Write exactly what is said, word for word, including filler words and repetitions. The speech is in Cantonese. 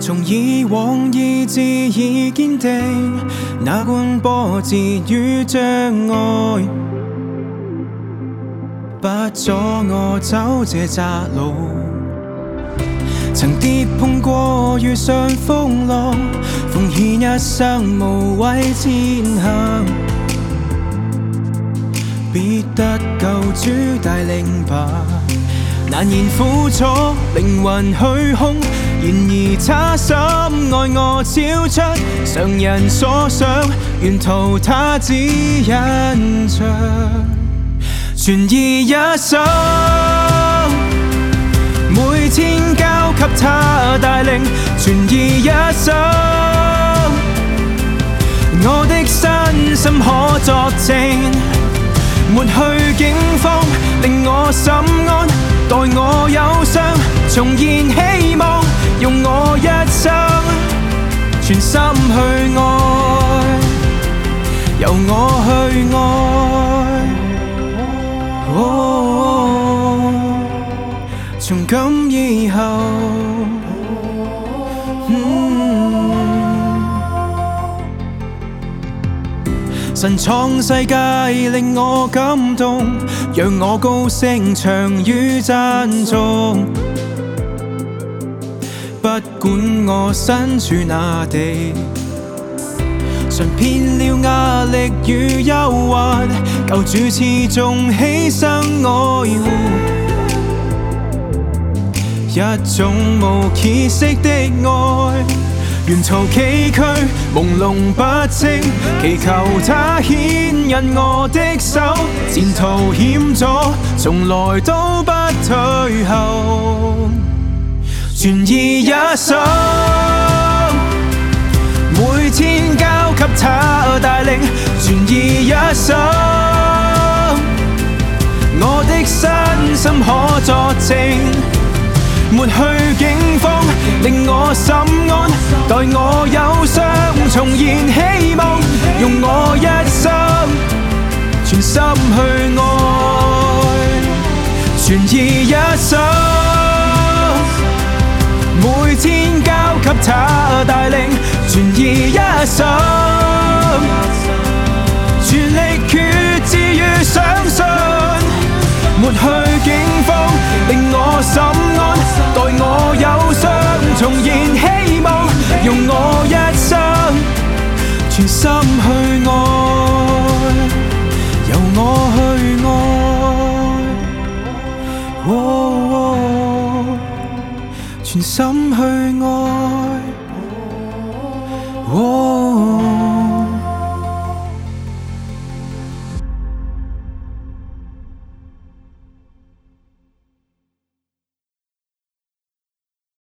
從以往意志已堅定，哪管波折與障礙，不阻我走這窄路。曾跌碰過遇上風浪，奉獻一生無畏前行，必得救主帶領吧。難言苦楚，靈魂虛空，然而他心愛我超出常人所想，沿途他指引着，全意一生，每天交給他帶領，全意一生，我的身心可作證，抹去驚慌，令我心安，待我憂傷，重燃希望，用我一生全心去愛，由我去愛。哦，從今以後，嗯，神創世界令我感動，讓我高聲長於讚頌。不管我身處哪地，嘗遍了壓力與憂患，救主始終犧牲愛護，一種無歇息的愛。沿途崎嶇朦朧不清，祈求他牽引我的手，前途險阻從來都不退後，全意一生，每天交給他帶領，全意一生，我的身心可作證，抹去驚慌，令我心安，待我憂傷，重燃希望，用我一生全心去愛，全意一生，每天交給他帶領，全意一生，全力決志與相信，抹去驚慌，令我心安，待我憂傷，重燃希望，用我一生全心去愛，由我去愛。哦哦，全心去愛。哦